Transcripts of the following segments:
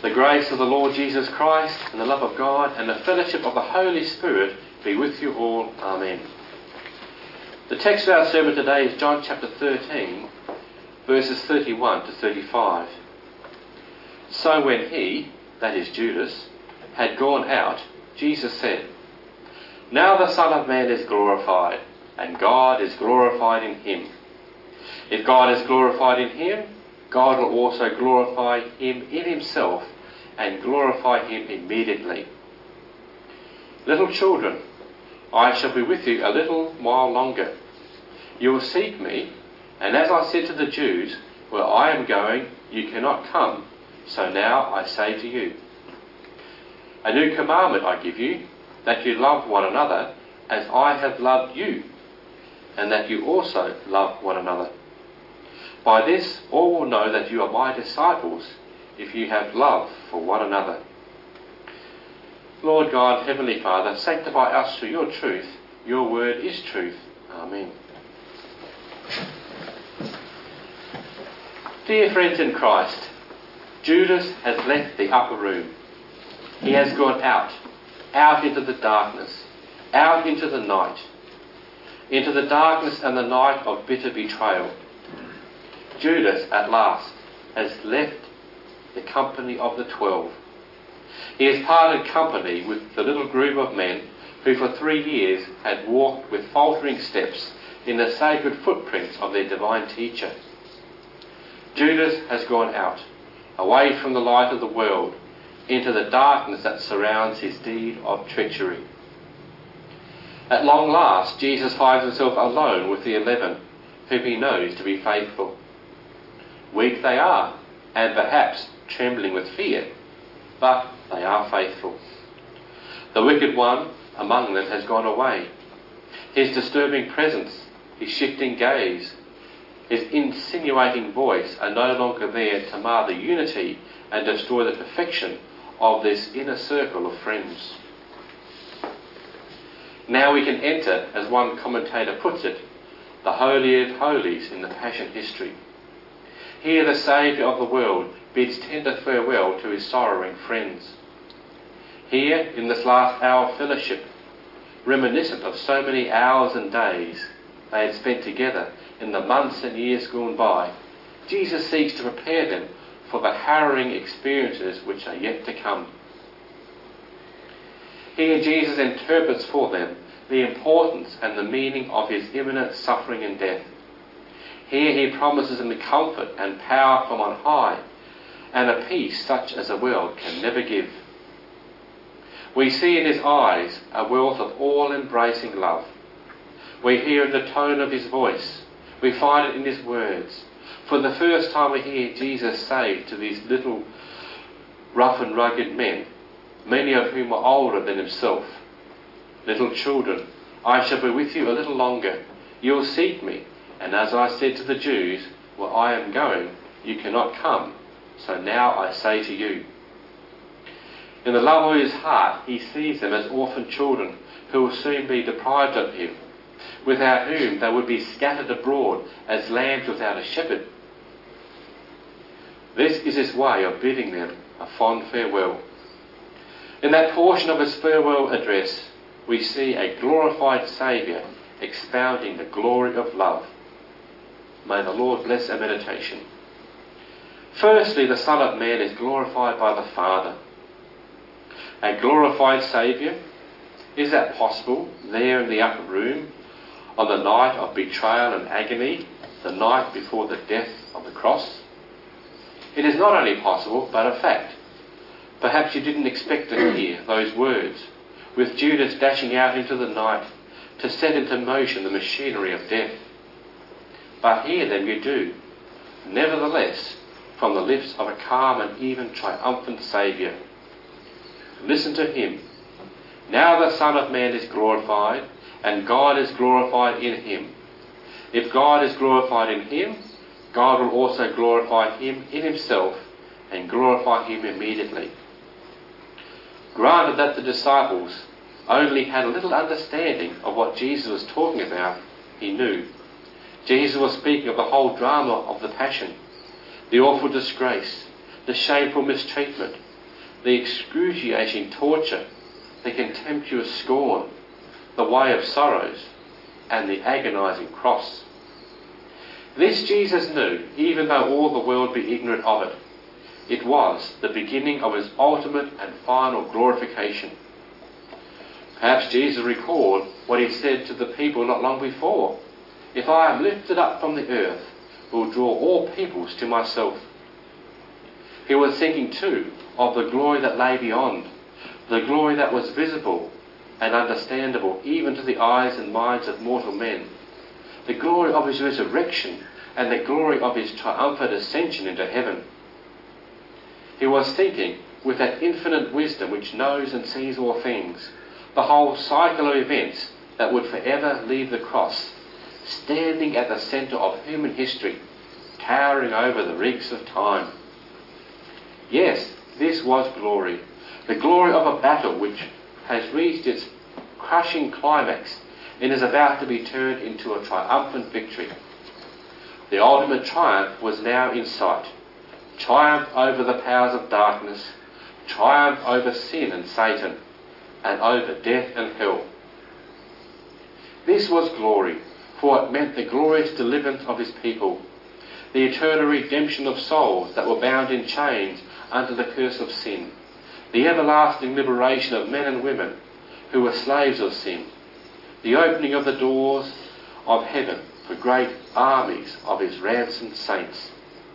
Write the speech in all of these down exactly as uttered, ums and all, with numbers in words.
The grace of the Lord Jesus Christ and the love of God and the fellowship of the Holy Spirit be with you all. Amen. The text of our sermon today is John chapter thirteen, verses thirty-one to thirty-five. So when he, that is Judas, had gone out, Jesus said, "Now the Son of Man is glorified, and God is glorified in him. If God is glorified in him, God will also glorify him in himself and glorify him immediately. Little children, I shall be with you a little while longer. You will seek me, and as I said to the Jews, where I am going, you cannot come. So now I say to you, a new commandment I give you, that you love one another as I have loved you, and that you also love one another. By this all will know that you are my disciples, if you have love for one another." Lord God, Heavenly Father, sanctify us through your truth. Your word is truth. Amen. Dear friends in Christ, Judas has left the upper room. He has gone out, out into the darkness, out into the night, into the darkness and the night of bitter betrayal. Judas, at last, has left the company of the twelve. He has parted company with the little group of men who for three years had walked with faltering steps in the sacred footprints of their divine teacher. Judas has gone out, away from the light of the world, into the darkness that surrounds his deed of treachery. At long last, Jesus finds himself alone with the eleven, whom he knows to be faithful. Weak they are, and perhaps trembling with fear, but they are faithful. The wicked one among them has gone away. His disturbing presence, his shifting gaze, his insinuating voice are no longer there to mar the unity and destroy the perfection of this inner circle of friends. Now we can enter, as one commentator puts it, the Holy of Holies in the Passion history. Here the Saviour of the world bids tender farewell to his sorrowing friends. Here, in this last hour of fellowship, reminiscent of so many hours and days they had spent together in the months and years gone by, Jesus seeks to prepare them for the harrowing experiences which are yet to come. Here Jesus interprets for them the importance and the meaning of his imminent suffering and death. Here he promises them the comfort and power from on high, and a peace such as the world can never give. We see in his eyes a wealth of all-embracing love. We hear in the tone of his voice. We find it in his words. For the first time we hear Jesus say to these little rough and rugged men, many of whom are older than himself, "Little children, I shall be with you a little longer. You will seek me, and as I said to the Jews, where I am going, you cannot come. So now I say to you." In the love of his heart, he sees them as orphan children who will soon be deprived of him, without whom they would be scattered abroad as lambs without a shepherd. This is his way of bidding them a fond farewell. In that portion of his farewell address, we see a glorified Saviour expounding the glory of love. May the Lord bless our meditation. Firstly, the Son of Man is glorified by the Father. A glorified Saviour? Is that possible there in the upper room on the night of betrayal and agony, the night before the death of the cross? It is not only possible, but a fact. Perhaps you didn't expect to hear those words, with Judas dashing out into the night to set into motion the machinery of death. But hear them you do, nevertheless, from the lips of a calm and even triumphant Saviour. Listen to him. Now the Son of Man is glorified, and God is glorified in him. If God is glorified in him, God will also glorify him in himself and glorify him immediately. Granted that the disciples only had a little understanding of what Jesus was talking about, he knew. Jesus was speaking of the whole drama of the Passion, the awful disgrace, the shameful mistreatment, the excruciating torture, the contemptuous scorn, the way of sorrows, and the agonising cross. This Jesus knew, even though all the world be ignorant of it. It was the beginning of his ultimate and final glorification. Perhaps Jesus recalled what he said to the people not long before. If I am lifted up from the earth, will draw all peoples to myself. He was thinking too of the glory that lay beyond, the glory that was visible and understandable even to the eyes and minds of mortal men, the glory of his resurrection and the glory of his triumphant ascension into heaven. He was thinking, with that infinite wisdom which knows and sees all things, the whole cycle of events that would forever leave the cross, standing at the centre of human history, towering over the reeks of time. Yes, this was glory, the glory of a battle which has reached its crushing climax and is about to be turned into a triumphant victory. The ultimate triumph was now in sight. Triumph over the powers of darkness, triumph over sin and Satan, and over death and hell. This was glory, for it meant the glorious deliverance of his people, the eternal redemption of souls that were bound in chains under the curse of sin, the everlasting liberation of men and women who were slaves of sin, the opening of the doors of heaven for great armies of his ransomed saints.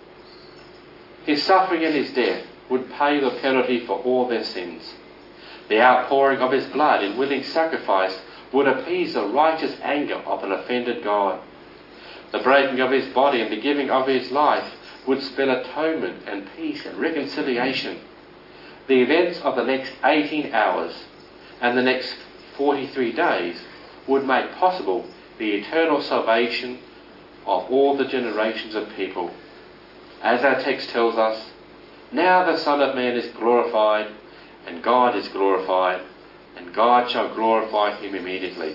His suffering and his death would pay the penalty for all their sins. The outpouring of his blood in willing sacrifice would appease the righteous anger of an offended God. The breaking of his body and the giving of his life would spell atonement and peace and reconciliation. The events of the next eighteen hours and the next forty-three days would make possible the eternal salvation of all the generations of people. As our text tells us, now the Son of Man is glorified, and God is glorified, and God shall glorify him immediately.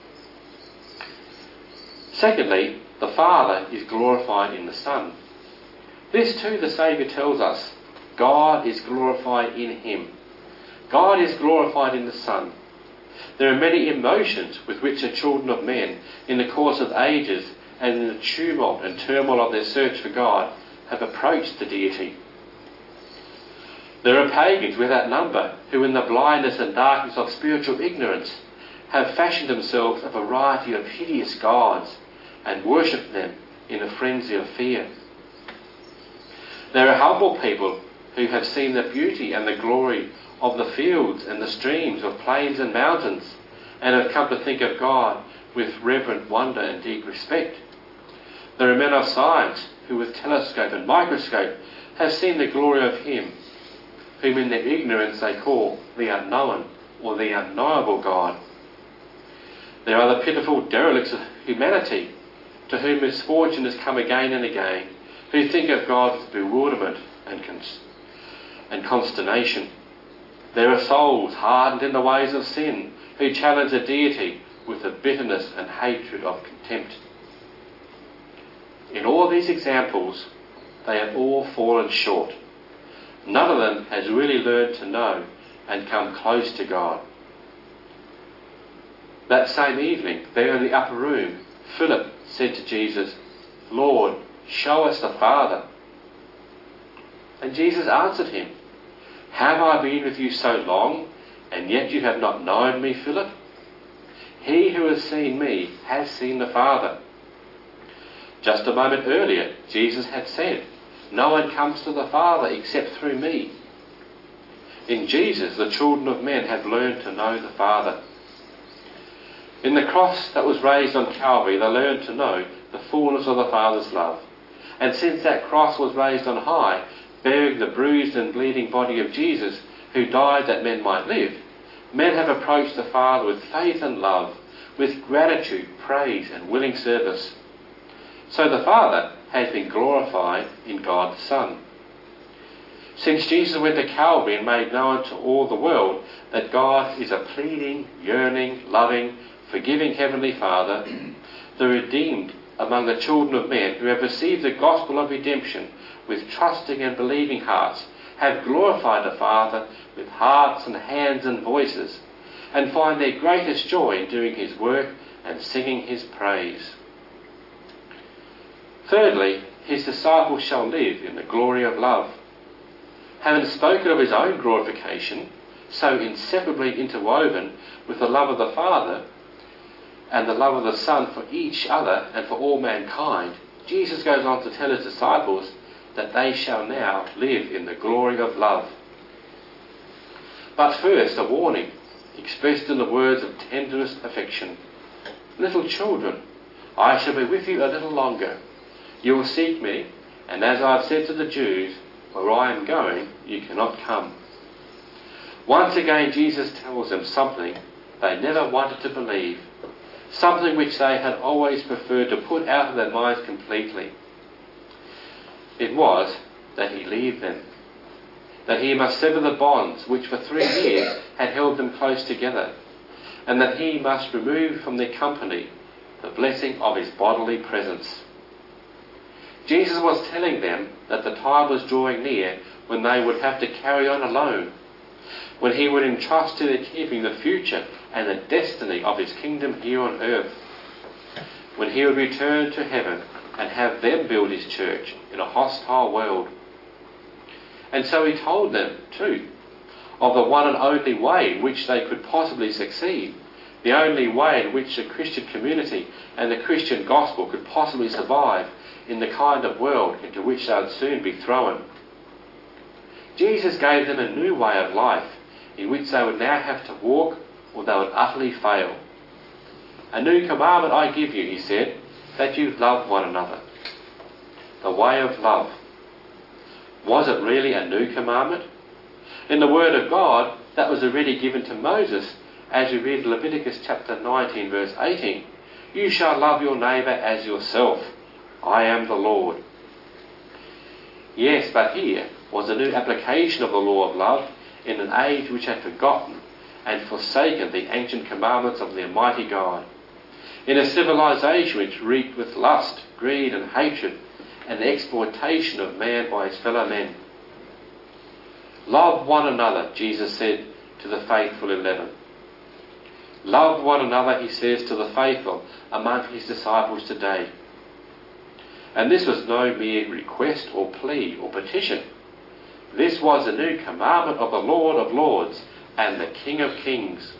Secondly, the Father is glorified in the Son. This too the Saviour tells us. God is glorified in him. God is glorified in the Son. There are many emotions with which the children of men, in the course of ages and in the tumult and turmoil of their search for God, have approached the deity. There are pagans without number who, in the blindness and darkness of spiritual ignorance, have fashioned themselves a variety of hideous gods and worship them in a frenzy of fear. There are humble people who have seen the beauty and the glory of the fields and the streams of plains and mountains, and have come to think of God with reverent wonder and deep respect. There are men of science who with telescope and microscope have seen the glory of him whom in their ignorance they call the unknown or the unknowable God. There are the pitiful derelicts of humanity to whom misfortune has come again and again, who think of God with bewilderment and, cons- and consternation. There are souls hardened in the ways of sin who challenge the deity with the bitterness and hatred of contempt. In all these examples, they have all fallen short. None of them has really learned to know and come close to God. That same evening, there in the upper room, Philip said to Jesus, "Lord, show us the Father." And Jesus answered him, "Have I been with you so long, and yet you have not known me, Philip? He who has seen me has seen the Father." Just a moment earlier, Jesus had said, "No one comes to the Father except through me." In Jesus, the children of men have learned to know the Father. In the cross that was raised on Calvary, they learned to know the fullness of the Father's love. And since that cross was raised on high, bearing the bruised and bleeding body of Jesus, who died that men might live, men have approached the Father with faith and love, with gratitude, praise and willing service. So the Father has been glorified in God the Son. Since Jesus went to Calvary and made known to all the world that God is a pleading, yearning, loving, forgiving Heavenly Father, the redeemed among the children of men who have received the gospel of redemption with trusting and believing hearts have glorified the Father with hearts and hands and voices, and find their greatest joy in doing his work and singing his praise. Thirdly, his disciples shall live in the glory of love. Having spoken of his own glorification, so inseparably interwoven with the love of the Father and the love of the Son for each other and for all mankind, Jesus goes on to tell his disciples that they shall now live in the glory of love. But first, a warning, expressed in the words of tenderest affection. Little children, I shall be with you a little longer. You will seek me, and as I have said to the Jews, where I am going, you cannot come. Once again, Jesus tells them something they never wanted to believe, something which they had always preferred to put out of their minds completely. It was that he leave them, that he must sever the bonds which for three years had held them close together, and that he must remove from their company the blessing of his bodily presence. Jesus was telling them that the time was drawing near when they would have to carry on alone, when he would entrust to their keeping the future and the destiny of his kingdom here on earth, when he would return to heaven and have them build his church in a hostile world. And so he told them, too, of the one and only way in which they could possibly succeed, the only way in which the Christian community and the Christian gospel could possibly survive in the kind of world into which they would soon be thrown. Jesus gave them a new way of life in which they would now have to walk or they would utterly fail. A new commandment I give you, he said, that you love one another. The way of love. Was it really a new commandment? In the Word of God, that was already given to Moses, as we read Leviticus chapter nineteen, verse eighteen. You shall love your neighbour as yourself. I am the Lord. Yes, but here was a new application of the law of love in an age which had forgotten and forsaken the ancient commandments of the Almighty God, in a civilization which reeked with lust, greed and hatred and the exploitation of man by his fellow men. Love one another, Jesus said to the faithful eleven. Love one another, he says to the faithful among his disciples today. And this was no mere request or plea or petition. This was a new commandment of the Lord of Lords and the King of Kings.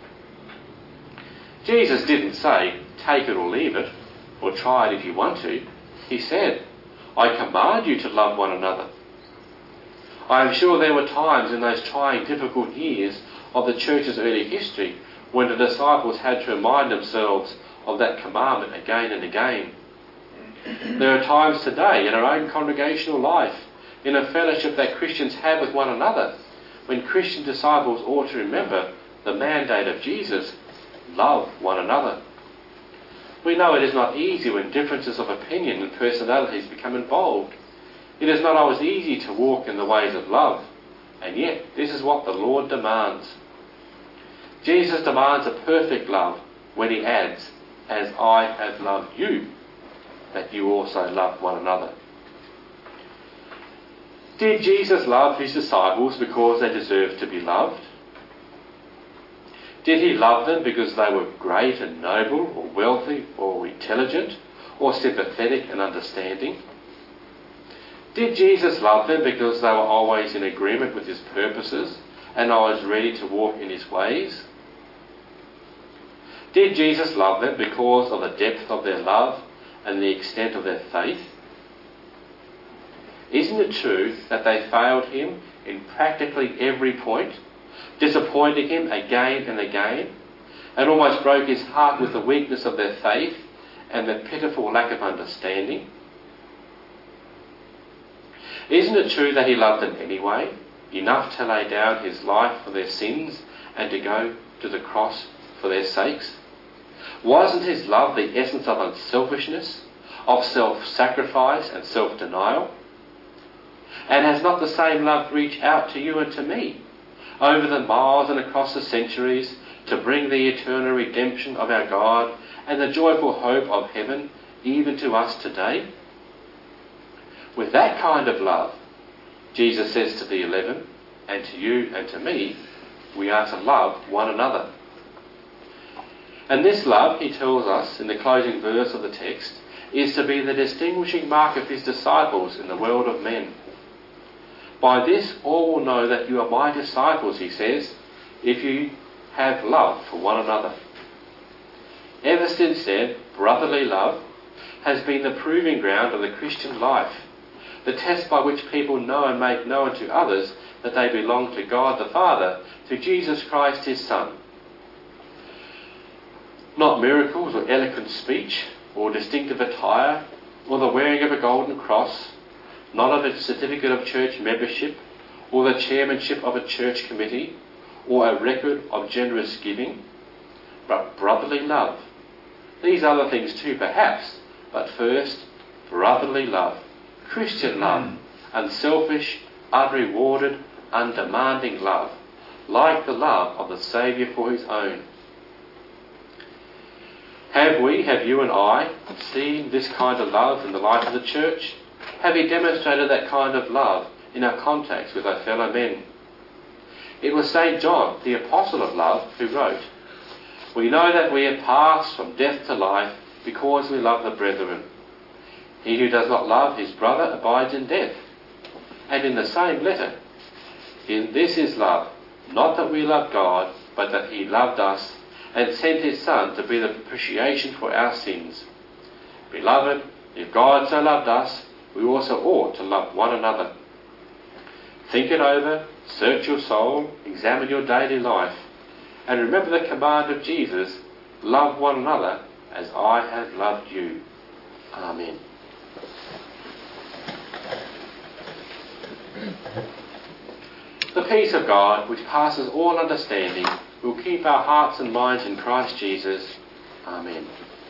Jesus didn't say, take it or leave it, or try it if you want to. He said, I command you to love one another. I am sure there were times in those trying, difficult years of the church's early history when the disciples had to remind themselves of that commandment again and again. There are times today in our own congregational life, in a fellowship that Christians have with one another, when Christian disciples ought to remember the mandate of Jesus, love one another. We know it is not easy when differences of opinion and personalities become involved. It is not always easy to walk in the ways of love, and yet this is what the Lord demands. Jesus demands a perfect love when he adds, as I have loved you, that you also love one another. Did Jesus love his disciples because they deserved to be loved? Did he love them because they were great and noble, or wealthy, or intelligent, or sympathetic and understanding? Did Jesus love them because they were always in agreement with his purposes and always ready to walk in his ways? Did Jesus love them because of the depth of their love and the extent of their faith? Isn't it true that they failed him in practically every point, disappointing him again and again, and almost broke his heart with the weakness of their faith and their pitiful lack of understanding? Isn't it true that he loved them anyway, enough to lay down his life for their sins and to go to the cross for their sakes? Wasn't his love the essence of unselfishness, of self-sacrifice and self-denial? And has not the same love reached out to you and to me, over the miles and across the centuries, to bring the eternal redemption of our God and the joyful hope of heaven even to us today? With that kind of love, Jesus says to the eleven, and to you and to me, we are to love one another. And this love, he tells us in the closing verse of the text, is to be the distinguishing mark of his disciples in the world of men. By this all will know that you are my disciples, he says, if you have love for one another. Ever since then, brotherly love has been the proving ground of the Christian life, the test by which people know and make known to others that they belong to God the Father, to Jesus Christ his Son. Not miracles or eloquent speech or distinctive attire or the wearing of a golden cross, not of a certificate of church membership or the chairmanship of a church committee or a record of generous giving, but brotherly love. These other things too perhaps, but first, brotherly love, Christian love, unselfish, unrewarded, undemanding love, like the love of the Saviour for his own. Have we, have you and I, seen this kind of love in the life of the church? Have we demonstrated that kind of love in our contacts with our fellow men? It was Saint John, the apostle of love, who wrote, "We know that we have passed from death to life because we love the brethren. He who does not love his brother abides in death." And in the same letter, "In this is love, not that we love God, but that he loved us and sent his Son to be the propitiation for our sins. Beloved, if God so loved us, we also ought to love one another." Think it over, search your soul, examine your daily life, and remember the command of Jesus, love one another as I have loved you. Amen. The peace of God, which passes all understanding, will keep our hearts and minds in Christ Jesus. Amen.